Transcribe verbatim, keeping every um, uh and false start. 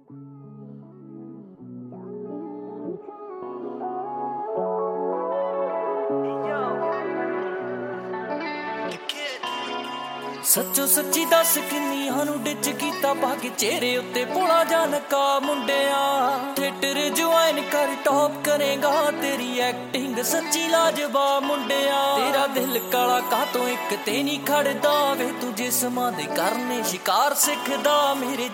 ਸੱਚੋ ਸੱਚੀ ਦੱਸ ਕਿੰਨੀਆਂ ਨੂੰ ਡਿੱਚ ਕੀਤਾ ਪਾ ਕੇ ਚਿਹਰੇ ਉੱਤੇ ਭੋਲਾ ਜਾ ਨਕਾ ਮੁੰਡਿਆ ਥੀਏਟਰ ਜੁਆਇਨ ਕਰ ਟੌਪ ਕਰੇਗਾ ਤੇਰੀ ਐਕਟਿੰਗ ਸੱਚੀ ਲਾਜਵਾਬ ਮੁੰਡਿਆ ਤੇਰਾ ਦਿਲ ਕਾਲਾ ਕਾਤੋਂ ਇੱਕ ਤੇ ਨਹੀਂ ਖੜਦਾ ਵੇ ਤੂੰ ਜਿਸਮਾਂ ਦੇ ਕਰਨੇ ਸ਼ਿਕਾਰ ਸਿੱਖਦਾ ਮੇਰੇ